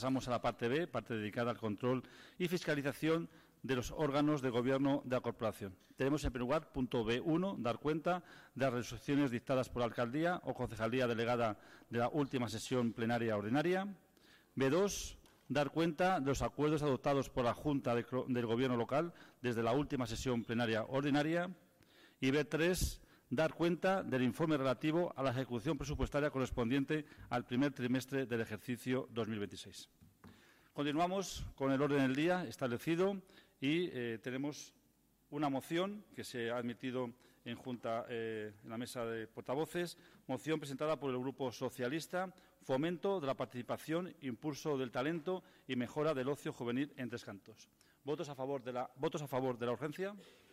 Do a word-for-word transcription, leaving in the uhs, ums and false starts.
Pasamos a la parte B, parte dedicada al control y fiscalización de los órganos de gobierno de la corporación. Tenemos en primer lugar, punto B uno, dar cuenta de las resoluciones dictadas por la alcaldía o concejalía delegada de la última sesión plenaria ordinaria. B dos, dar cuenta de los acuerdos adoptados por la Junta de, del Gobierno local desde la última sesión plenaria ordinaria. Y B tres, dar cuenta del informe relativo a la ejecución presupuestaria correspondiente al primer trimestre del ejercicio dos mil veintiséis. Continuamos con el orden del día establecido y eh, tenemos una moción que se ha admitido en junta eh, en la mesa de portavoces, moción presentada por el Grupo Socialista, fomento de la participación, impulso del talento y mejora del ocio juvenil en Tres Cantos. ¿Votos a favor de la, votos a favor de la urgencia?